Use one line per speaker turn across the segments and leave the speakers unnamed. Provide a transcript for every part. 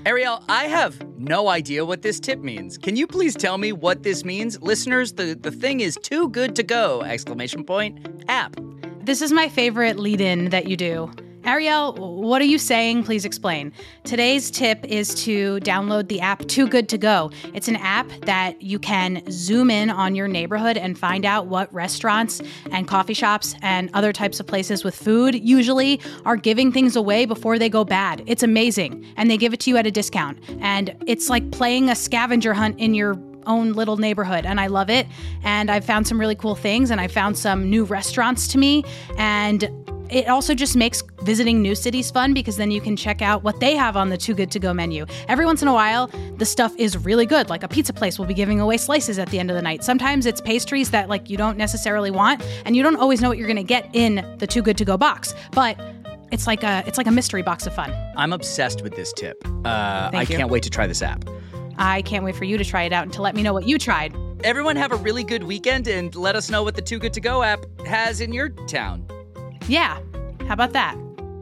Ariel, I have no idea what this tip means. Can you please tell me what this means? Listeners, the thing is too good to go, ! App.
This is my favorite lead-in that you do. Ariel, what are you saying? Please explain. Today's tip is to download the app Too Good To Go. It's an app that you can zoom in on your neighborhood and find out what restaurants and coffee shops and other types of places with food usually are giving things away before they go bad. It's amazing. And they give it to you at a discount. And it's like playing a scavenger hunt in your own little neighborhood, and I love it. And I've found some really cool things, and I found some new restaurants to me, and it also just makes visiting new cities fun because then you can check out what they have on the Too Good To Go menu. Every once in a while, the stuff is really good. Like a pizza place will be giving away slices at the end of the night. Sometimes it's pastries that like you don't necessarily want, and you don't always know what you're going to get in the Too Good To Go box. But it's like a mystery box of fun.
I'm obsessed with this tip. I can't wait to try this app.
I can't wait for you to try it out and to let me know what you tried.
Everyone have a really good weekend and let us know what the Too Good To Go app has in your town.
Yeah, how about that?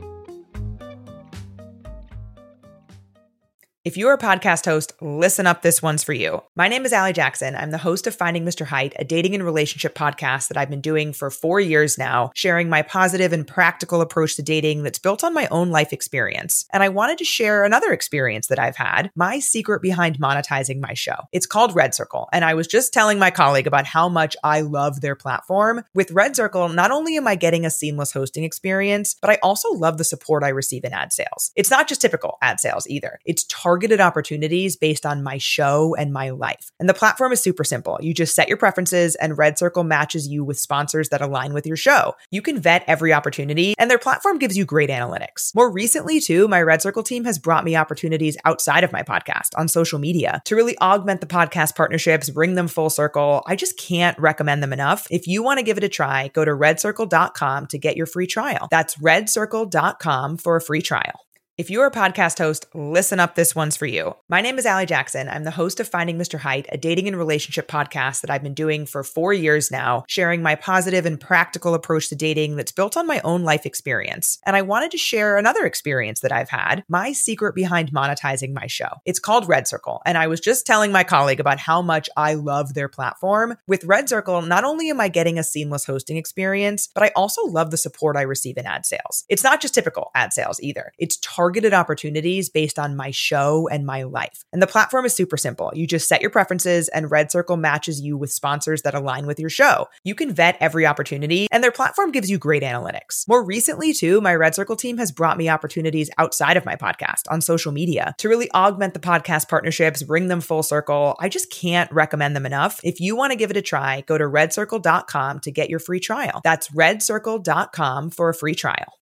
If you're a podcast host, listen up, this one's for you. My name is Allie Jackson. I'm the host of Finding Mr. Height, a dating and relationship podcast that I've been doing for 4 years now, sharing my positive and practical approach to dating that's built on my own life experience. And I wanted to share another experience that I've had, my secret behind monetizing my show. It's called Red Circle, and I was just telling my colleague about how much I love their platform. With Red Circle, not only am I getting a seamless hosting experience, but I also love the support I receive in ad sales. It's not just typical ad sales either. It's targeted opportunities based on my show and my life. And the platform is super simple. You just set your preferences and Red Circle matches you with sponsors that align with your show. You can vet every opportunity and their platform gives you great analytics. More recently too, my Red Circle team has brought me opportunities outside of my podcast on social media to really augment the podcast partnerships, bring them full circle. I just can't recommend them enough. If you want to give it a try, go to redcircle.com to get your free trial. That's redcircle.com for a free trial. If you're a podcast host, listen up, this one's for you. My name is Allie Jackson. I'm the host of Finding Mr. Height, a dating and relationship podcast that I've been doing for 4 years now, sharing my positive and practical approach to dating that's built on my own life experience. And I wanted to share another experience that I've had, my secret behind monetizing my show. It's called Red Circle, and I was just telling my colleague about how much I love their platform. With Red Circle, not only am I getting a seamless hosting experience, but I also love the support I receive in ad sales. It's not just typical ad sales either. It's targeted opportunities based on my show and my life. And the platform is super simple. You just set your preferences and Red Circle matches you with sponsors that align with your show. You can vet every opportunity and their platform gives you great analytics. More recently too, my Red Circle team has brought me opportunities outside of my podcast on social media to really augment the podcast partnerships, bring them full circle. I just can't recommend them enough. If you want to give it a try, go to redcircle.com to get your free trial. That's redcircle.com for a free trial.